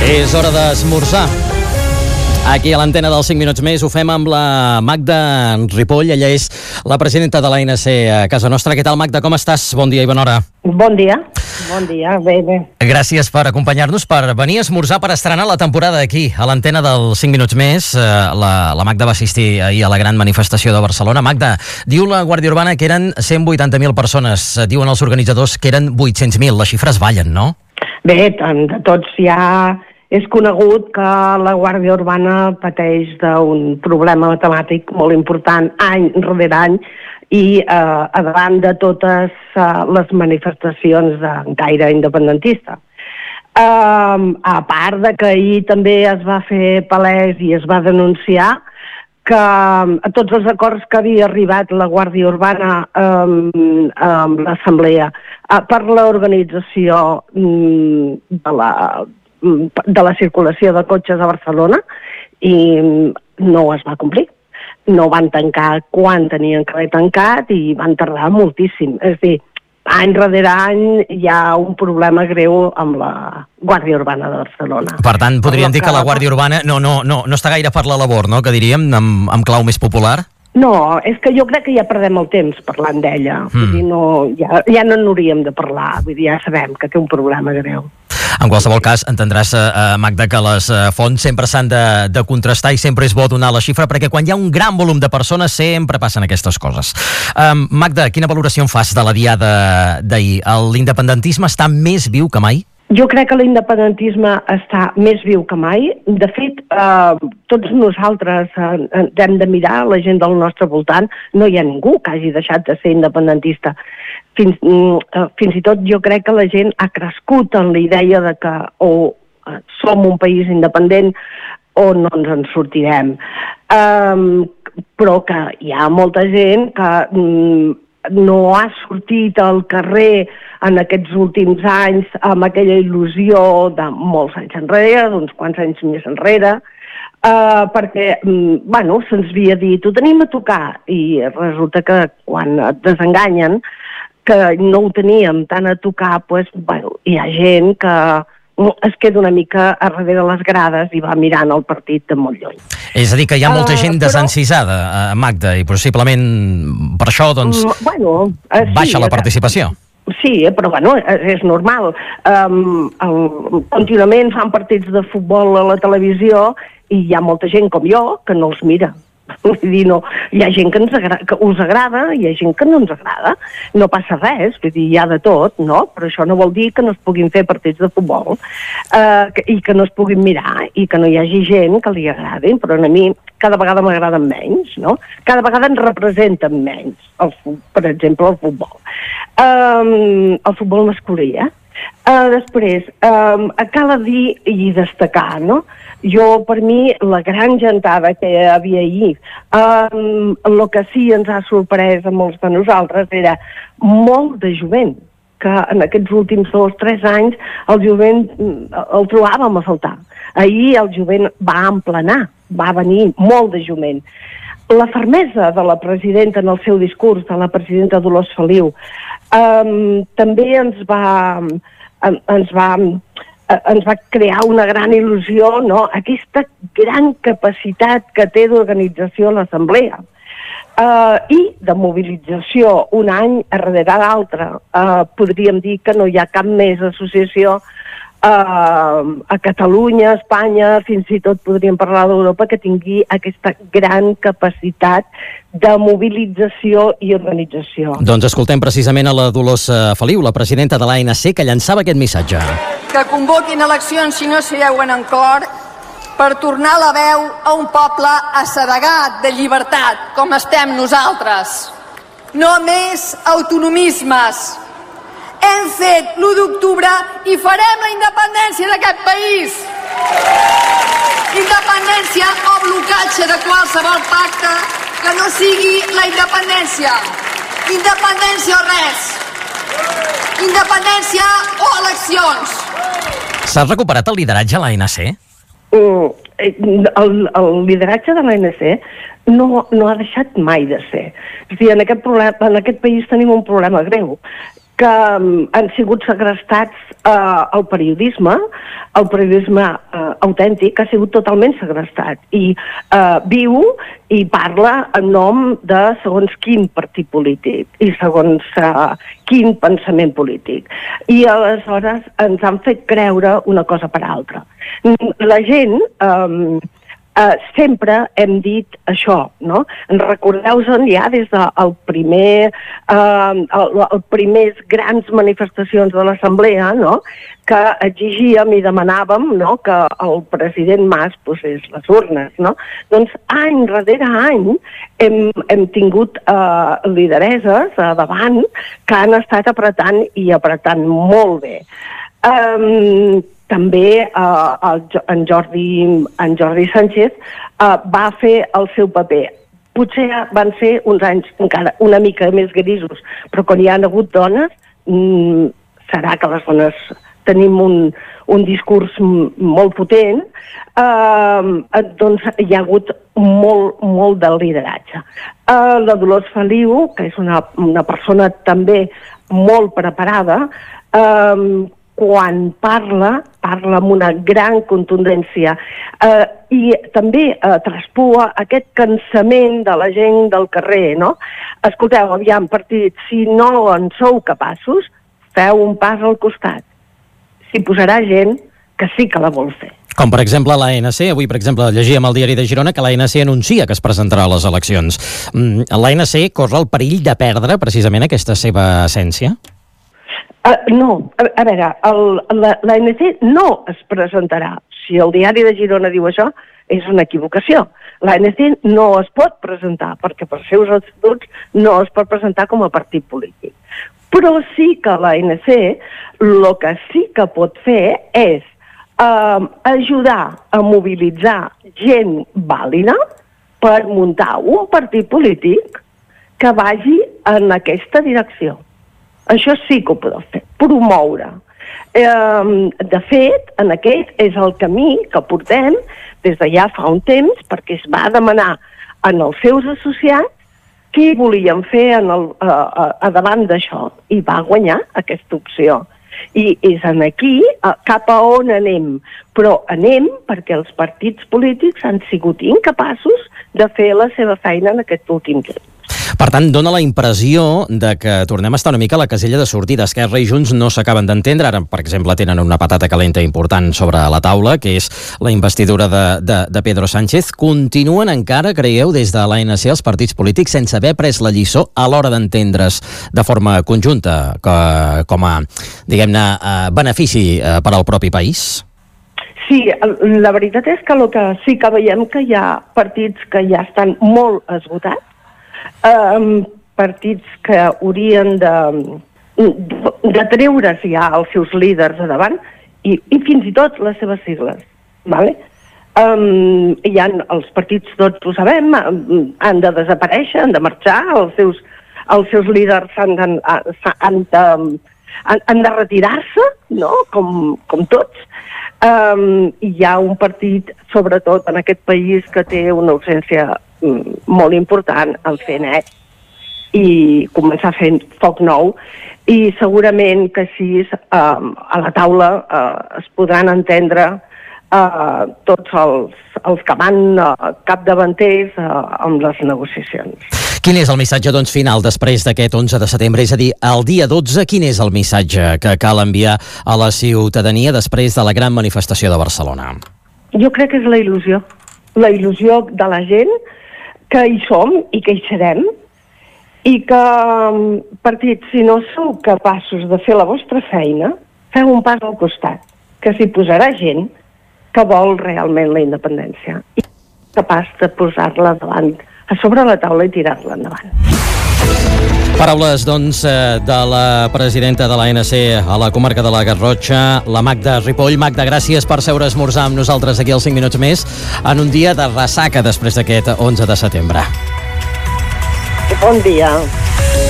És hora d'esmorzar. Aquí a l'antena dels 5 minuts més ho fem amb la Magda Ripoll. Ella és la presidenta de l'ANC a casa nostra. Què tal, Magda? Com estàs? Bon dia i bona hora. Bon dia. Bon dia. Bé, bé. Gràcies per acompanyar-nos, per venir a esmorzar, per estrenar la temporada aquí, a l'antena dels 5 minuts més. La Magda va assistir ahir a la gran manifestació de Barcelona. Magda, diu la Guàrdia Urbana que eren 180.000 persones. Diuen els organitzadors que eren 800.000. Les xifres ballen, no? Bé, de tots ja és conegut que la Guàrdia Urbana pateix d'un problema matemàtic molt important any rere any i davant de totes les manifestacions de gaire independentista. A part de que ahir també es va fer palès i es va denunciar que a tots els acords que havia arribat la Guàrdia Urbana amb l'Assemblea per l'organització de la circulació de cotxes a Barcelona i no es va complir. No van tancar quan tenien que haver tancat i van tardar moltíssim. És a dir, any rere any hi ha un problema greu amb la Guàrdia Urbana de Barcelona. Per tant, podríem dir que la Guàrdia Urbana no està gaire per la labor, no?, que diríem, amb clau més popular? No, és que jo crec que ja perdem el temps parlant d'ella. Vull dir, ja no n'hauríem de parlar. Vull dir, ja sabem que té un problema greu. En qualsevol cas, entendràs, Magda, que les fonts sempre s'han de contrastar i sempre és bo donar la xifra, perquè quan hi ha un gran volum de persones sempre passen aquestes coses. Magda, quina valoració en fas de la diada d'ahir? L'independentisme està més viu que mai? Jo crec que l'independentisme està més viu que mai. De fet, tots nosaltres hem de mirar la gent del nostre voltant. No hi ha ningú que hagi deixat de ser independentista. Fins i tot jo crec que la gent ha crescut en la idea de que o som un país independent o no ens en sortirem. Però que hi ha molta gent que no ha sortit al carrer en aquests últims anys amb aquella il·lusió de molts anys enrere, d'uns quants anys més enrere, perquè, se'ns havia dit, ho tenim a tocar, i resulta que quan et desenganyen, que no ho teníem tan a tocar, hi ha gent que es queda una mica a darrere les grades i va mirant el partit de molt lluny. És a dir, que hi ha molta gent desencisada, Magda, i possiblement per això, doncs, baixa la participació. Sí, però és normal. Contínuament fan partits de futbol a la televisió i hi ha molta gent com jo que no els mira. Vull dir, no, hi ha gent que us agrada, hi ha gent que no ens agrada. No passa res, vull dir, hi ha de tot, no? Però això no vol dir que no es puguin fer partits de futbol i que no es puguin mirar i que no hi hagi gent que li agradin, però a mi cada vegada m'agraden menys, no? Cada vegada ens representen menys, per exemple, el futbol. El futbol masculí, Després, cal dir i destacar, no? Per mi, la gran gentada que hi havia ahir, el que sí ens ha sorprès a molts de nosaltres era molt de jovent, que en aquests últims 2 o 3 anys el jovent el trobàvem a faltar. Ahir el jovent va emplenar, va venir molt de jovent. La fermesa de la presidenta en el seu discurs, de la presidenta Dolors Feliu, també ens va crear una gran il·lusió, no? Aquesta gran capacitat que té d'organització l'Assemblea i de mobilització un any darrere l'altre. Podríem dir que no hi ha cap més associació a Catalunya, a Espanya, fins i tot podríem parlar d'Europa, que tingui aquesta gran capacitat de mobilització i organització. Doncs escoltem precisament a la Dolors Feliu, la presidenta de l'ANC, que llançava aquest missatge. Que convoquin eleccions si no s'hi veuen en cor per tornar la veu a un poble assedegat de llibertat, com estem nosaltres. No més autonomismes. Hem fet l'1 d'octubre i farem la independència d'aquest país. Independència o blocatge de qualsevol pacte que no sigui la independència. Independència o res. Independència o eleccions. S'ha recuperat el lideratge a l'ANC? El lideratge de l'ANC no ha deixat mai de ser. És a dir, en aquest país tenim un problema greu. que han sigut segrestats el periodisme autèntic ha sigut totalment segrestat i viu i parla en nom de segons quin partit polític i segons quin pensament polític. I aleshores ens han fet creure una cosa per altra. La gent... sempre hem dit això, no? Recordeu-vos ja des del primers grans manifestacions de l'Assemblea, no?, que exigíem i demanàvem, no?, que el president Mas posés les urnes, no? Doncs any darrere any hem tingut lidereses davant que han estat apretant i apretant molt bé. També en Jordi Sánchez va fer el seu paper. Potser van ser uns anys encara una mica més grisos, però quan hi ha hagut dones, serà que les dones tenim un discurs molt potent, doncs hi ha hagut molt de lideratge. La Dolors Feliu, que és una persona també molt preparada, quan parla amb una gran contundència i també traspua aquest cansament de la gent del carrer, no? Escolteu, aviam, partit, si no en sou capaços, feu un pas al costat. S'hi posarà gent que sí que la vol fer. Com, per exemple, l'ANC. Avui, per exemple, llegíem al Diari de Girona que l'ANC anuncia que es presentarà a les eleccions. L'ANC corre el perill de perdre precisament aquesta seva essència? No, a veure, l'ANC no es presentarà. Si el Diari de Girona diu això, és una equivocació. L'ANC no es pot presentar, perquè per seus estatuts no es pot presentar com a partit polític. Però sí que l'ANC el que sí que pot fer és ajudar a mobilitzar gent vàlida per muntar un partit polític que vagi en aquesta direcció. Això sí que ho podeu fer, promoure. De fet, en aquest és el camí que portem des de ja fa un temps, perquè es va demanar en els seus associats què volien fer davant d'això, i va guanyar aquesta opció. I és aquí cap a on anem, però anem perquè els partits polítics han sigut incapaços de fer la seva feina en aquest últim temps. Per tant, dona la impressió de que tornem a estar una mica a la casella de sortida. Esquerra i Junts no s'acaben d'entendre. Ara, per exemple, tenen una patata calenta important sobre la taula, que és la investidura de Pedro Sánchez. Continuen encara, creieu, des de l'ANC els partits polítics sense haver pres la lliçó a l'hora d'entendre's de forma conjunta com a, diguem-ne, benefici per al propi país? Sí, la veritat és que el que sí que veiem que hi ha partits que ja estan molt esgotats, partits que haurien de treure's ja els seus líders a davant i fins i tot les seves sigles. Vale? Hi ha els partits, tots ho sabem, han de desaparèixer, han de marxar, els seus líders han de retirar-se, no? Com tots. Hi ha un partit, sobretot en aquest país, que té una urgència molt important, el fer net i començar a fer foc nou, i segurament que així a la taula es podran entendre tots els que van capdavanters amb les negociacions. Quin és el missatge, doncs, final després d'aquest 11 de setembre? És a dir, el dia 12, quin és el missatge que cal enviar a la ciutadania després de la gran manifestació de Barcelona? Jo crec que és la il·lusió de la gent, que hi som i que hi serem, i que, partits, si no sou capaços de fer la vostra feina, feu un pas al costat, que s'hi posarà gent que vol realment la independència i capaç de posar-la davant, a sobre la taula i tirar-la endavant. Paraules, doncs, de la presidenta de l'ANC a la comarca de la Garrotxa, la Magda Ripoll. Magda, gràcies per seure a esmorzar amb nosaltres aquí als 5 minuts més en un dia de ressaca després d'aquest 11 de setembre. Bon dia.